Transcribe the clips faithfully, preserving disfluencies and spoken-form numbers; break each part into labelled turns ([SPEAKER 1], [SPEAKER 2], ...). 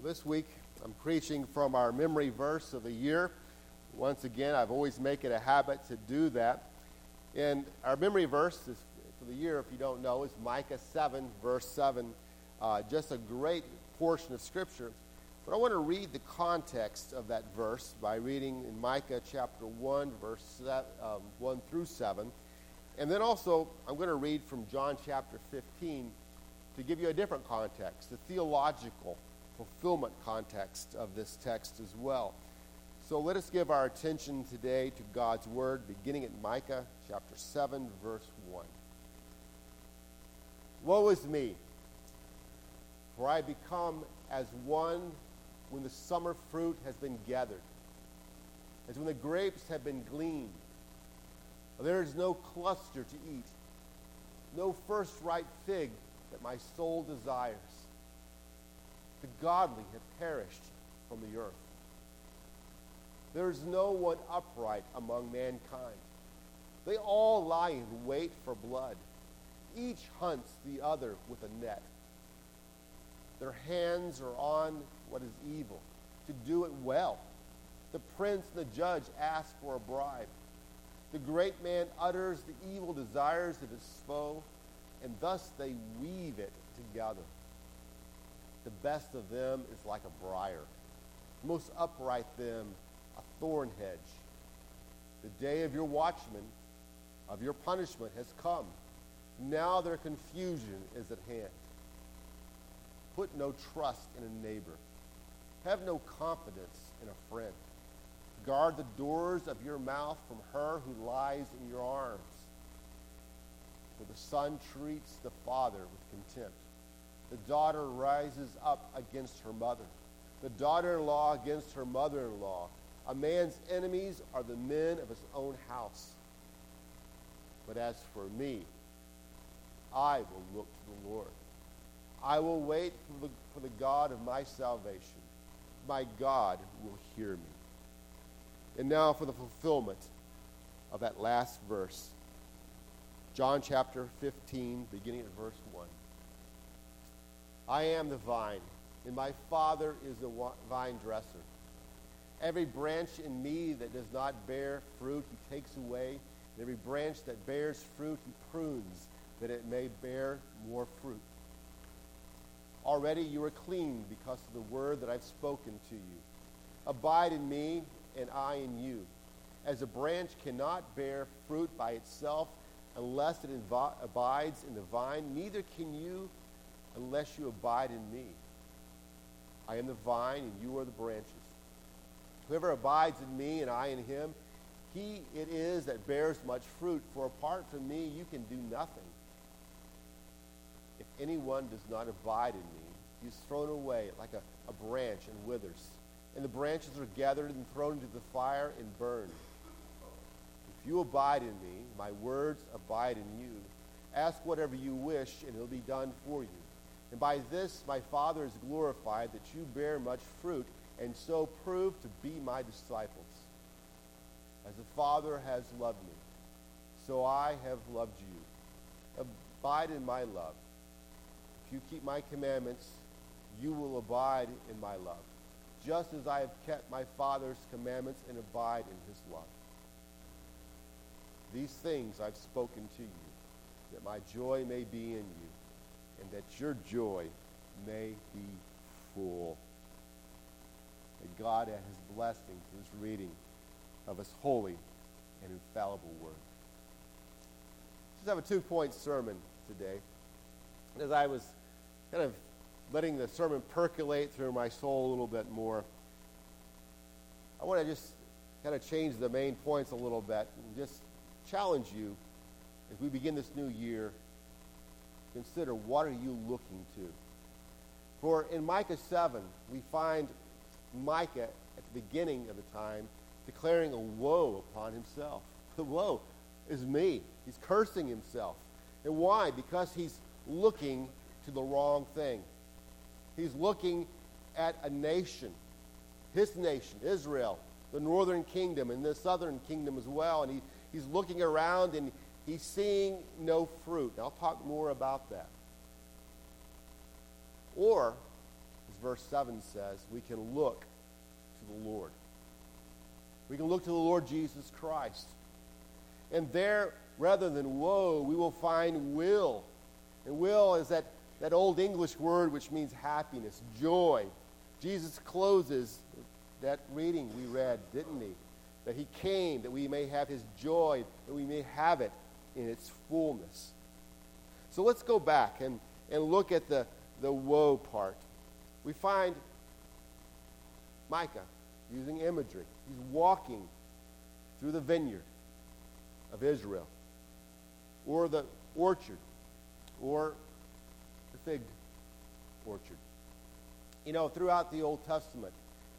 [SPEAKER 1] This week, I'm preaching from our memory verse of the year. Once again, I've always make it a habit to do that. And our memory verse is, for the year, if you don't know, is Micah seven, verse seven. Uh, just a great portion of Scripture. But I want to read the context of that verse by reading in Micah chapter one, verse seven, um, one through seven. And then also, I'm going to read from John chapter fifteen to give you a different context, the theological fulfillment context of this text as well. So let us give our attention today to God's Word, beginning at Micah chapter seven, verse one. Woe is me, for I become as one when the summer fruit has been gathered, as when the grapes have been gleaned. There is no cluster to eat, no first ripe fig that my soul desires. The godly have perished from the earth. There is no one upright among mankind. They all lie in wait for blood. Each hunts the other with a net. Their hands are on what is evil, to do it well. The prince and the judge ask for a bribe. The great man utters the evil desires of his foe, and thus they weave it together. The best of them is like a briar, the most upright them a thorn hedge. The day of your watchman, of your punishment, has come. Now their confusion is at hand. Put no trust in a neighbor. Have no confidence in a friend. Guard the doors of your mouth from her who lies in your arms. For the son treats the father with contempt. The daughter rises up against her mother. The daughter-in-law against her mother-in-law. A man's enemies are the men of his own house. But as for me, I will look to the Lord. I will wait for the, for the God of my salvation. My God will hear me. And now for the fulfillment of that last verse. John chapter fifteen, beginning at verse one. I am the vine, and my Father is the vine dresser. Every branch in me that does not bear fruit, he takes away. And every branch that bears fruit, he prunes, that it may bear more fruit. Already you are clean because of the word that I've spoken to you. Abide in me, and I in you. As a branch cannot bear fruit by itself unless it invi- abides in the vine, neither can you unless you abide in me. I am the vine, and you are the branches. Whoever abides in me, and I in him, he it is that bears much fruit, for apart from me you can do nothing. If anyone does not abide in me, he is thrown away like a, a branch and withers. And the branches are gathered and thrown into the fire and burned. If you abide in me, my words abide in you. Ask whatever you wish, and it will be done for you. And by this my Father is glorified, that you bear much fruit, and so prove to be my disciples. As the Father has loved me, so I have loved you. Abide in my love. If you keep my commandments, you will abide in my love, just as I have kept my Father's commandments and abide in his love. These things I've spoken to you, that my joy may be in you, and that your joy may be full. May God add his blessing to this reading of his holy and infallible word. Just have a two-point sermon today. As I was kind of letting the sermon percolate through my soul a little bit more, I want to just kind of change the main points a little bit and just challenge you as we begin this new year. Consider, what are you looking to? For in Micah seven, we find Micah at the beginning of the time declaring a woe upon himself. The woe is me. He's cursing himself. And why? Because he's looking to the wrong thing. He's looking at a nation, his nation, Israel, the northern kingdom and the southern kingdom as well. And he, he's looking around and he's seeing no fruit. And I'll talk more about that. Or, verse seven says, we can look to the Lord. We can look to the Lord Jesus Christ. And there, rather than woe, we will find will. And will is that, that old English word which means happiness, joy. Jesus closes that reading we read, didn't he? That he came that we may have his joy, that we may have it in its fullness. So let's go back and, and look at the, the woe part. We find Micah using imagery. He's walking through the vineyard of Israel, or the orchard, or the fig orchard. You know, throughout the Old Testament,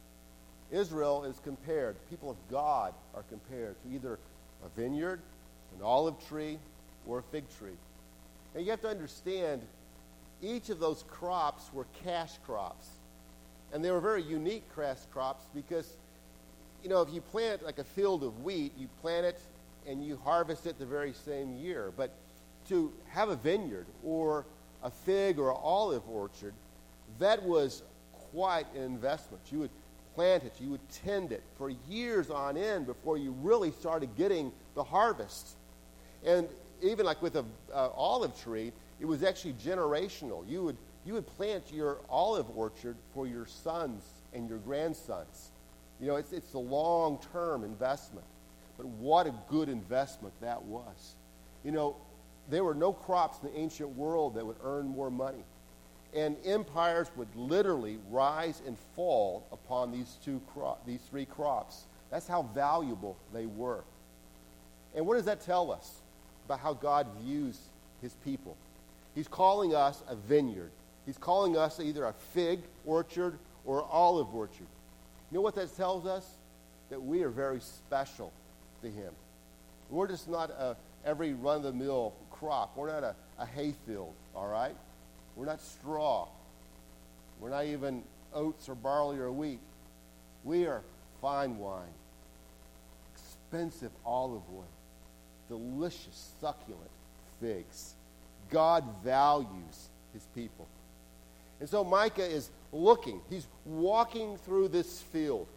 [SPEAKER 1] Israel is compared, the people of God are compared to either a vineyard, an olive tree, or a fig tree. And you have to understand, each of those crops were cash crops. And they were very unique cash crops because, you know, if you plant like a field of wheat, you plant it and you harvest it the very same year. But to have a vineyard or a fig or an olive orchard, that was quite an investment. You would plant it, you would tend it for years on end before you really started getting the harvest. And even like with an olive tree, it was actually generational. You would you would plant your olive orchard for your sons and your grandsons. You know, it's it's a long-term investment. But what a good investment that was. You know, there were no crops in the ancient world that would earn more money. And empires would literally rise and fall upon these two cro- these three crops. That's how valuable they were. And what does that tell us about how God views his people? He's calling us a vineyard. He's calling us either a fig orchard or an olive orchard. You know what that tells us? That we are very special to him. We're just not a every run-of-the-mill crop. We're not a, a hayfield, all right? We're not straw. We're not even oats or barley or wheat. We are fine wine, expensive olive oil, delicious, succulent figs. God values his people. And so Micah is looking. He's walking through this field.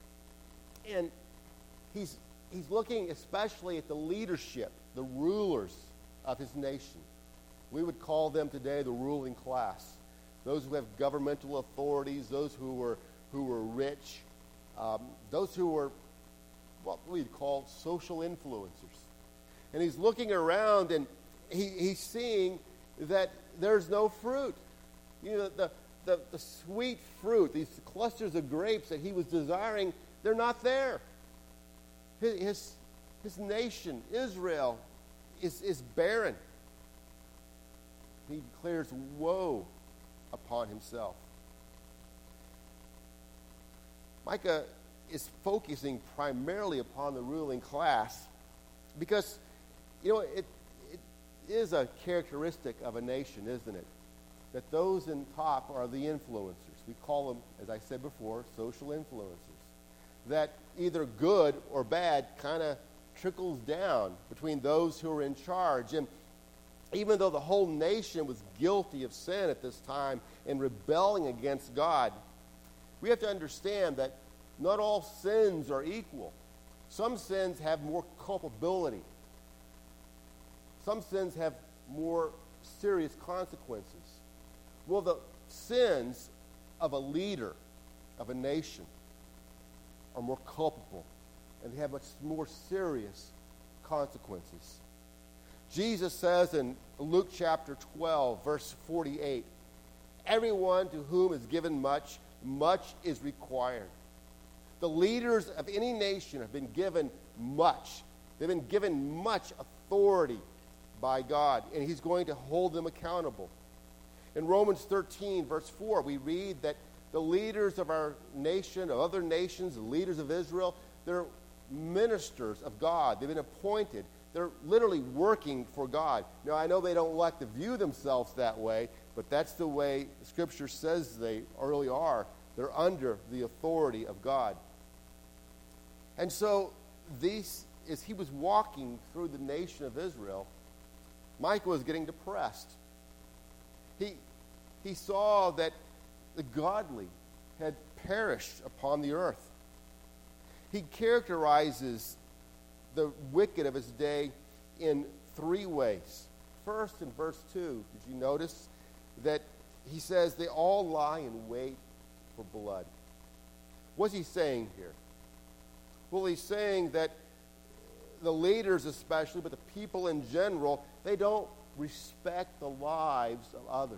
[SPEAKER 1] And he's, he's looking especially at the leadership, the rulers of his nation. We would call them today the ruling class. Those who have governmental authorities, those who were who were rich, um, those who were what we'd call social influencers. And he's looking around and he, he's seeing that there's no fruit. You know, the, the, the sweet fruit, these clusters of grapes that he was desiring, they're not there. His, his, his nation, Israel, is, is barren. He declares woe upon himself. Micah is focusing primarily upon the ruling class because, you know, it, it is a characteristic of a nation, isn't it? That those in top are the influencers. We call them, as I said before, social influencers. That either good or bad kind of trickles down between those who are in charge. And even though the whole nation was guilty of sin at this time and rebelling against God, we have to understand that not all sins are equal. Some sins have more culpability. Some sins have more serious consequences. Well, the sins of a leader of a nation are more culpable, and they have much more serious consequences. Jesus says in Luke chapter twelve, verse forty-eight, everyone to whom is given much, much is required. The leaders of any nation have been given much. They've been given much authority by God, and he's going to hold them accountable. In Romans thirteen, verse four, we read that the leaders of our nation, of other nations, the leaders of Israel, they're ministers of God. They've been appointed. They're literally working for God. Now, I know they don't like to view themselves that way, but that's the way Scripture says they really are. They're under the authority of God. And so, these, as he was walking through the nation of Israel, Micah was getting depressed. He, he saw that the godly had perished upon the earth. He characterizes the wicked of his day in three ways. First, in verse two, did you notice that he says they all lie in wait for blood? What's he saying here? Well, he's saying that the leaders especially, but the people in general, they don't respect the lives of others.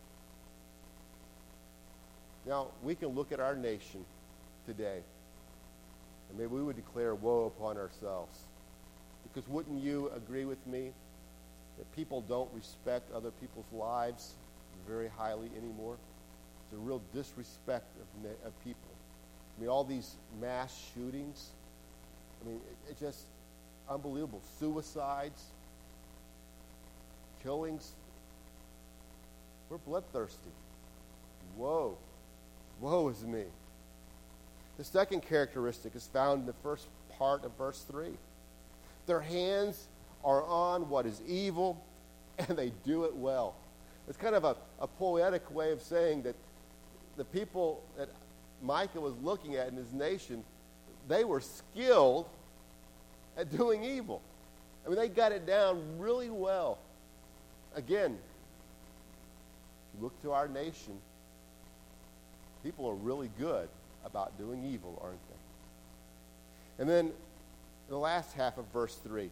[SPEAKER 1] Now, we can look at our nation today, and maybe we would declare woe upon ourselves. Because wouldn't you agree with me that people don't respect other people's lives very highly anymore? It's a real disrespect of, of people. I mean, all these mass shootings, I mean, it, it's just unbelievable. Suicides, killings. We're bloodthirsty. Woe. Woe is me. The second characteristic is found in the first part of verse three. Their hands are on what is evil, and they do it well. It's kind of a, a poetic way of saying that the people that Micah was looking at in his nation, they were skilled at doing evil. I mean, they got it down really well. Again, if you look to our nation, people are really good about doing evil, aren't they? And then the last half of verse three,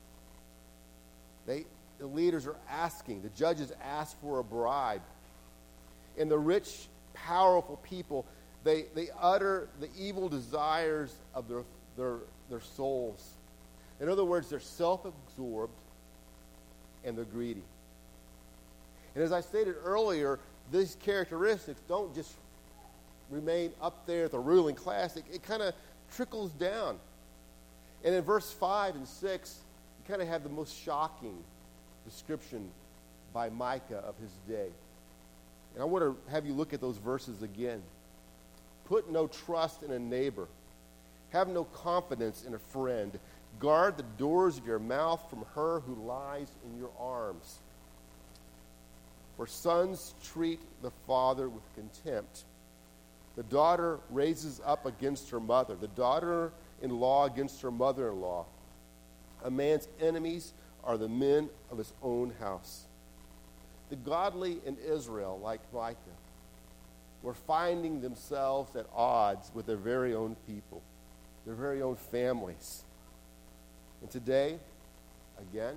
[SPEAKER 1] they, the leaders are asking, the judges ask for a bribe. And the rich, powerful people, they, they utter the evil desires of their, their, their souls. In other words, they're self-absorbed and they're greedy. And as I stated earlier, these characteristics don't just remain up there at the ruling class. It, it kind of trickles down. And in verse five and six, you kind of have the most shocking description by Micah of his day. And I want to have you look at those verses again. Put no trust in a neighbor. Have no confidence in a friend. Guard the doors of your mouth from her who lies in your arms. For sons treat the father with contempt. The daughter raises up against her mother. The daughter-in-law against her mother-in-law. A man's enemies are the men of his own house. The godly in Israel, like Micah, were finding themselves at odds with their very own people, their very own families. And today, again,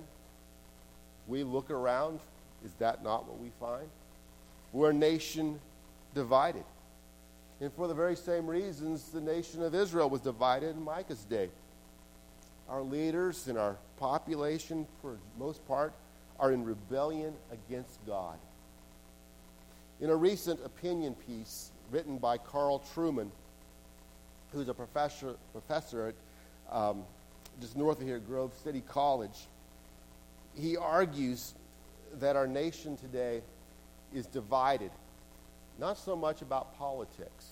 [SPEAKER 1] we look around. Is that not what we find? We're a nation divided. And for the very same reasons, the nation of Israel was divided in Micah's day. Our leaders and our population, for the most part, are in rebellion against God. In a recent opinion piece written by Carl Trueman, who's a professor, professor at um, just north of here at Grove City College, he argues that our nation today is divided, not so much about politics.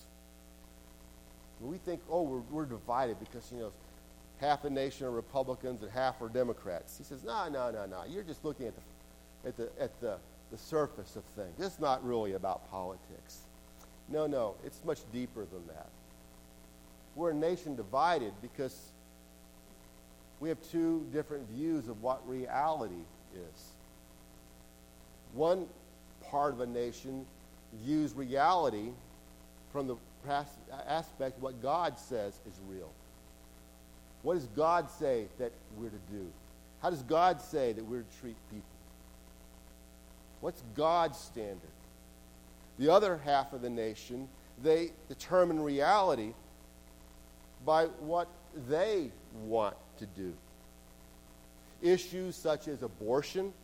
[SPEAKER 1] We think, oh, we're, we're divided because, you know, half the nation are Republicans and half are Democrats. He says, no, no, no, no. You're just looking at the, at the, at the, the surface of things. It's not really about politics. No, no, it's much deeper than that. We're a nation divided because we have two different views of what reality is. One part of a nation views reality from the aspect of what God says is real. What does God say that we're to do? How does God say that we're to treat people? What's God's standard? The other half of the nation, they determine reality by what they want to do. Issues such as abortion,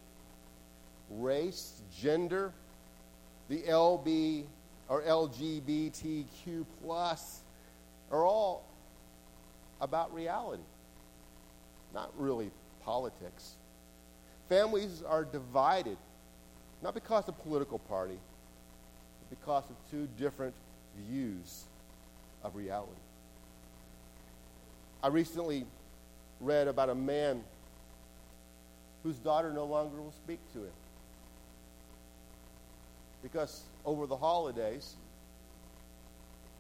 [SPEAKER 1] race, gender, the L B or L G B T Q plus are all about reality, not really politics. Families are divided, not because of political party, but because of two different views of reality. I recently read about a man whose daughter no longer will speak to him because over the holidays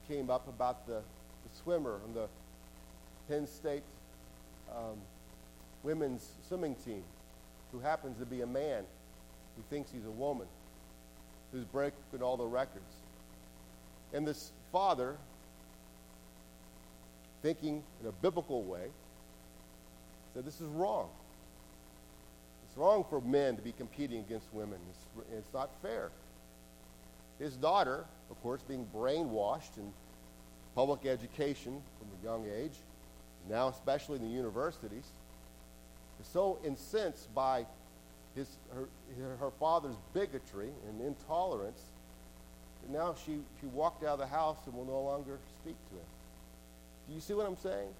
[SPEAKER 1] came up about the, the swimmer on the Penn State um, women's swimming team who happens to be a man who thinks he's a woman, who's breaking all the records. And this father, thinking in a biblical way, said this is wrong. It's wrong for men to be competing against women. It's, it's not fair. His daughter, of course, being brainwashed in public education from a young age, now especially in the universities, is so incensed by his, her, her father's bigotry and intolerance that now she, she walked out of the house and will no longer speak to him. Do you see what I'm saying?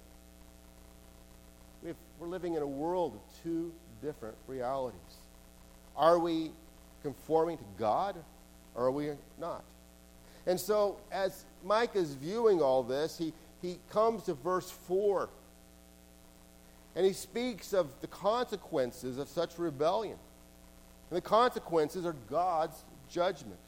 [SPEAKER 1] We've, we're living in a world of two different realities. Are we conforming to God, or are we not? And so, as Micah is viewing all this, he, he comes to verse four, and he speaks of the consequences of such rebellion. And the consequences are God's judgment.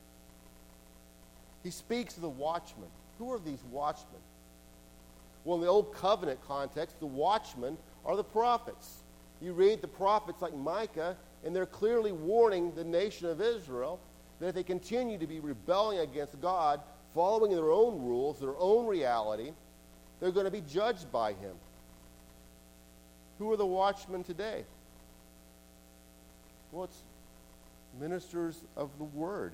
[SPEAKER 1] He speaks of the watchmen. Who are these watchmen? Well, in the Old Covenant context, the watchmen are the prophets. You read the prophets like Micah, and they're clearly warning the nation of Israel that if they continue to be rebelling against God, following their own rules, their own reality, they're going to be judged by him. Who are the watchmen today? Well, it's ministers of the word.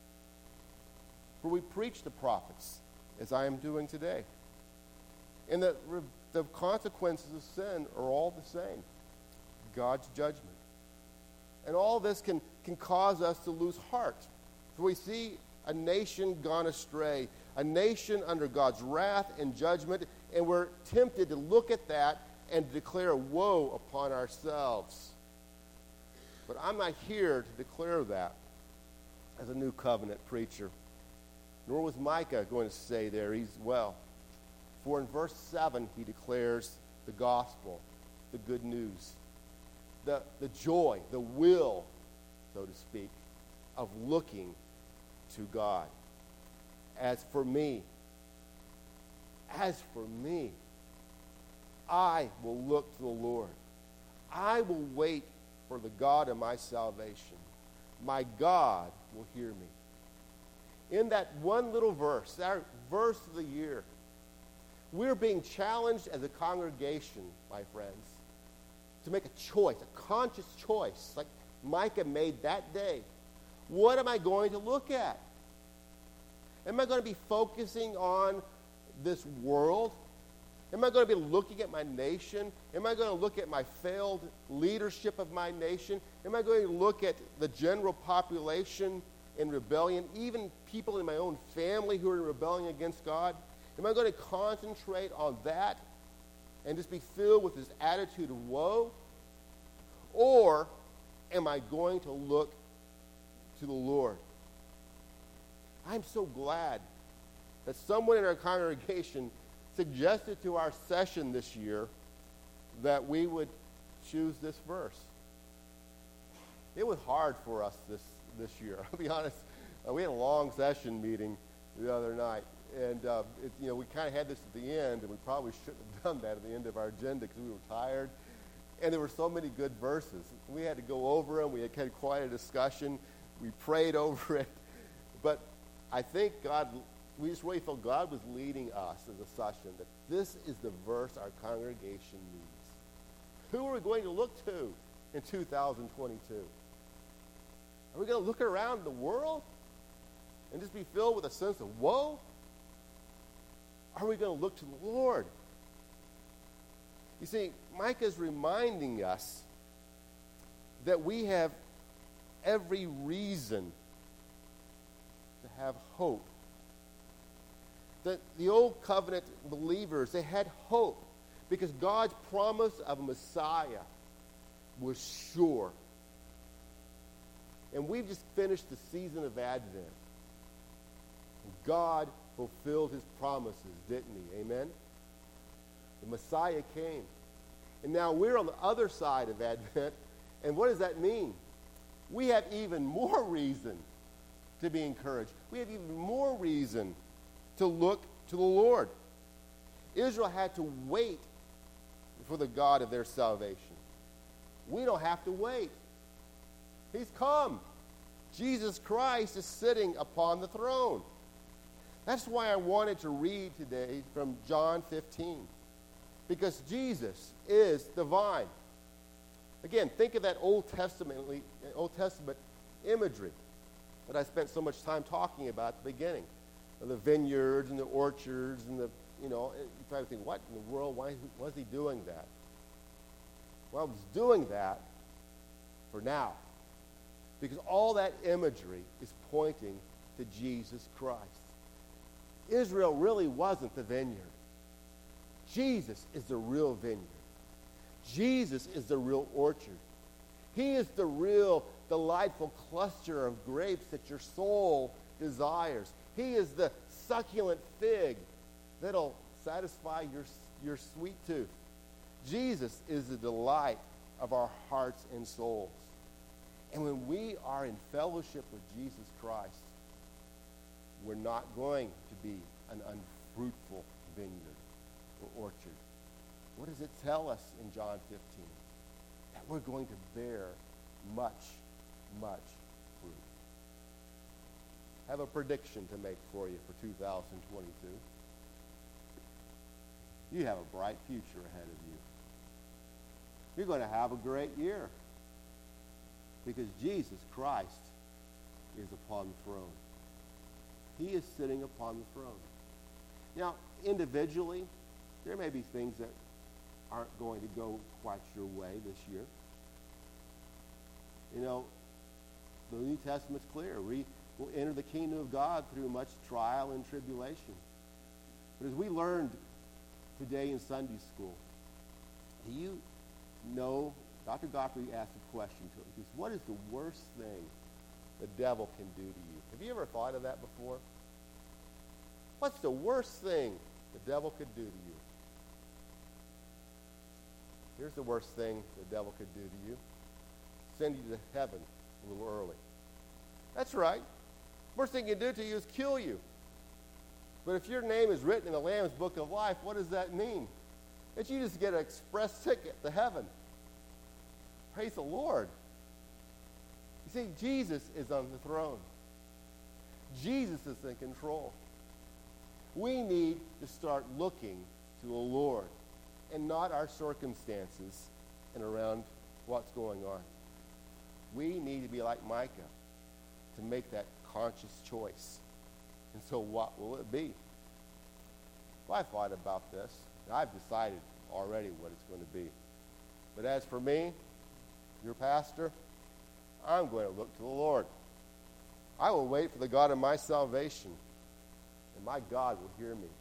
[SPEAKER 1] For we preach the prophets, as I am doing today. And the, the consequences of sin are all the same. God's judgment. And all this can, can cause us to lose heart. For we see a nation gone astray, a nation under God's wrath and judgment, and we're tempted to look at that and to declare woe upon ourselves. But I'm not here to declare that as a new covenant preacher. Nor was Micah going to say there as well. For in verse seven, he declares the gospel, the good news, the, the joy, the will, so to speak, of looking to God. As for me, as for me, I will look to the Lord. I will wait for the God of my salvation. My God will hear me. In that one little verse, our verse of the year, we're being challenged as a congregation, my friends, to make a choice, a conscious choice, like Micah made that day. What am I going to look at? Am I going to be focusing on this world? Am I going to be looking at my nation? Am I going to look at my failed leadership of my nation? Am I going to look at the general population in rebellion, even people in my own family who are rebelling against God? Am I going to concentrate on that and just be filled with this attitude of woe? Or am I going to look to the Lord? I'm so glad that someone in our congregation suggested to our session this year that we would choose this verse. It was hard for us this, this year. I'll be honest. Uh, we had a long session meeting the other night. And, uh, it, you know, we kind of had this at the end, and we probably shouldn't have done that at the end of our agenda because we were tired. And there were so many good verses. We had to go over them. We had kind of quite a discussion. We prayed over it. But I think God, we just really felt God was leading us as a session that this is the verse our congregation needs. Who are we going to look to in two thousand twenty-two? Are we going to look around the world and just be filled with a sense of woe? Are we going to look to the Lord? You see, Micah is reminding us that we have every reason to have hope. That the old covenant believers, they had hope because God's promise of a Messiah was sure. And we've just finished the season of Advent. God fulfilled his promises, didn't he? Amen? The Messiah came. And now we're on the other side of Advent. And what does that mean? We have even more reason to be encouraged. We have even more reason to look to the Lord. Israel had to wait for the God of their salvation. We don't have to wait. He's come. Jesus Christ is sitting upon the throne. That's why I wanted to read today from John fifteen. Because Jesus is the vine. Again, think of that Old Testament, Old Testament imagery that I spent so much time talking about at the beginning. The vineyards and the orchards and the, you know, you probably think, what in the world, why was he doing that? Well, he's doing that for now. Because all that imagery is pointing to Jesus Christ. Israel really wasn't the vineyard. Jesus is the real vineyard. Jesus is the real orchard. He is the real delightful cluster of grapes that your soul desires. He is the succulent fig that'll satisfy your, your sweet tooth. Jesus is the delight of our hearts and souls. And when we are in fellowship with Jesus Christ, we're not going to be an unfruitful vineyard or orchard. What does it tell us in John fifteen? That we're going to bear much, much fruit. I have a prediction to make for you for two thousand twenty-two. You have a bright future ahead of you. You're going to have a great year because Jesus Christ is upon the throne. He is sitting upon the throne. Now, individually, there may be things that aren't going to go quite your way this year. You know, the New Testament's clear. We will enter the kingdom of God through much trial and tribulation. But as we learned today in Sunday school, do you know, Doctor Godfrey asked a question to him. He says, what is the worst thing the devil can do to you? Have you ever thought of that before? What's the worst thing the devil could do to you? Here's the worst thing the devil could do to you. Send you to heaven a little early. That's right. Worst thing he can do to you is kill you. But if your name is written in the Lamb's Book of Life, what does that mean? That you just get an express ticket to heaven. Praise the Lord. You see, Jesus is on the throne. Jesus is in control. We need to start looking to the Lord and not our circumstances and around what's going on. We need to be like Micah to make that conscious choice. And so what will it be? Well, I thought about this. And I've decided already what it's going to be. But as for me, your pastor, I'm going to look to the Lord. I will wait for the God of my salvation, and my God will hear me.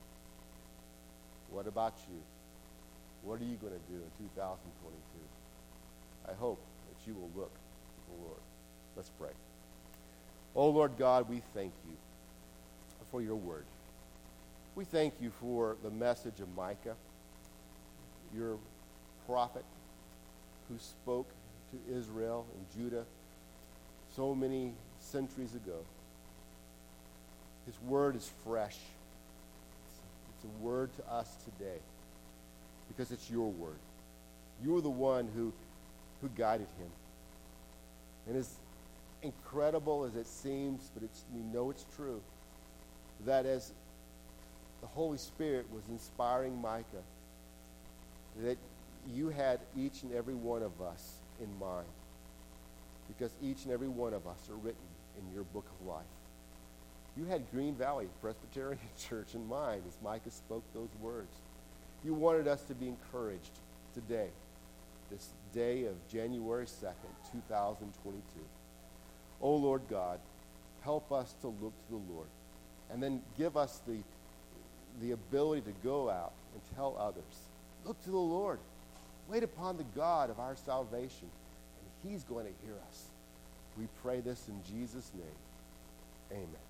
[SPEAKER 1] What about you? What are you going to do in two thousand twenty-two? I hope that you will look to the Lord. Let's pray. Oh, Lord God, we thank you for your word. We thank you for the message of Micah, your prophet who spoke to Israel and Judah so many centuries ago. His word is fresh. It's a word to us today because it's your word. You're the one who, who guided him. And as incredible as it seems, but it's, we know it's true, that as the Holy Spirit was inspiring Micah, that you had each and every one of us in mind, because each and every one of us are written in your book of life. You had Green Valley Presbyterian Church in mind as Micah spoke those words. You wanted us to be encouraged today, this day of January second, two thousand twenty-two. Oh, Lord God, help us to look to the Lord, and then give us the, the ability to go out and tell others. Look to the Lord. Wait upon the God of our salvation, and he's going to hear us. We pray this in Jesus' name. Amen.